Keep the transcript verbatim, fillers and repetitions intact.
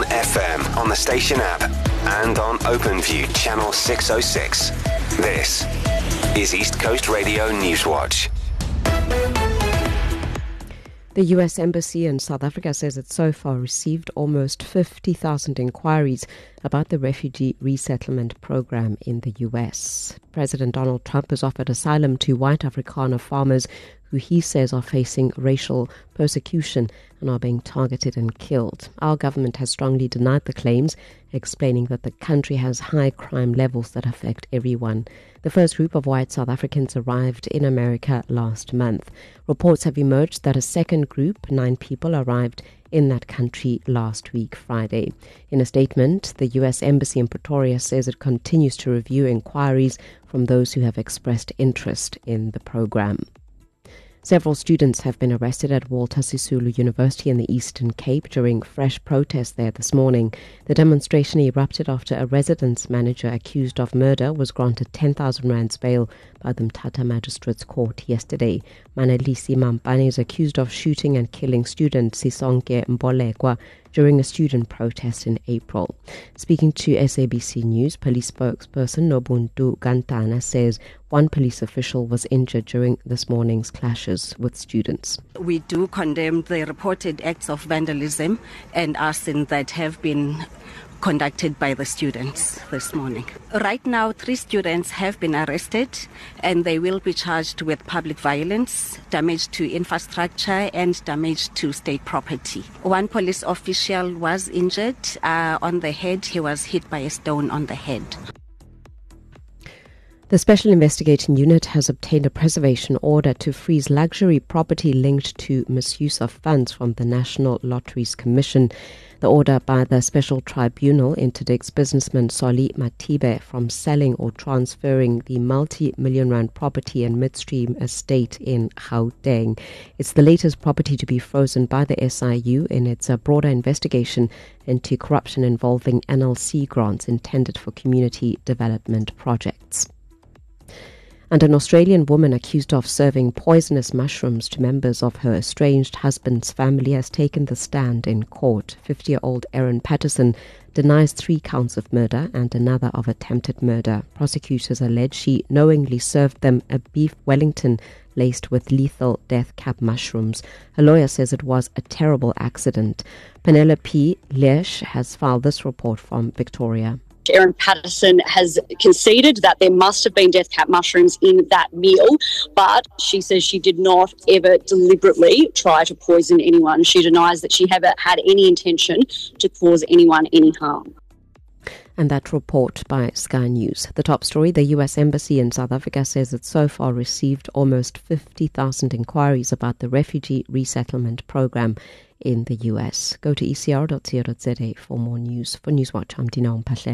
F M on the station app and on OpenView channel six oh six. This is East Coast Radio Newswatch. The U S Embassy in South Africa says it so far received almost fifty thousand inquiries about the refugee resettlement program in the U S. President Donald Trump has offered asylum to white Afrikaner farmers who he says are facing racial persecution and are being targeted and killed. Our government has strongly denied the claims, explaining that the country has high crime levels that affect everyone. The first group of white South Africans arrived in America last month. Reports have emerged that a second group, nine people, arrived in that country last week, Friday. In a statement, the U S Embassy in Pretoria says it continues to review inquiries from those who have expressed interest in the program. Several students have been arrested at Walter Sisulu University in the Eastern Cape during fresh protests there this morning. The demonstration erupted after a residence manager accused of murder was granted ten thousand rands bail by the Mthatha Magistrates Court yesterday. Manalisi Mampane is accused of shooting and killing student Sisonke Mbolekwa during a student protest in April. Speaking to S A B C News, police spokesperson Nobuntu Gantana says one police official was injured during this morning's clashes with students. We do condemn the reported acts of vandalism and arson that have been conducted by the students this morning. Right now, three students have been arrested and they will be charged with public violence, damage to infrastructure and damage to state property. One police official was injured uh, on the head. He was hit by a stone on the head. The Special Investigating Unit has obtained a preservation order to freeze luxury property linked to misuse of funds from the National Lotteries Commission. The order by the Special Tribunal interdicts businessman Solly Matibe from selling or transferring the multi-million rand property and midstream estate in Gauteng. It's the latest property to be frozen by the S I U in its broader investigation into corruption involving N L C grants intended for community development projects. And an Australian woman accused of serving poisonous mushrooms to members of her estranged husband's family has taken the stand in court. fifty-year-old Erin Patterson denies three counts of murder and another of attempted murder. Prosecutors allege she knowingly served them a beef Wellington laced with lethal death cap mushrooms. Her lawyer says it was a terrible accident. Penelope Lesh has filed this report from Victoria. Erin Patterson has conceded that there must have been death cap mushrooms in that meal, but she says she did not ever deliberately try to poison anyone. She denies that she ever had any intention to cause anyone any harm. And that report by Sky News. The top story, the U S Embassy in South Africa says it so far received almost fifty thousand inquiries about the refugee resettlement program in the U S. Go to e c r dot co dot za for more news. For Newswatch, I'm Dina Mpahle.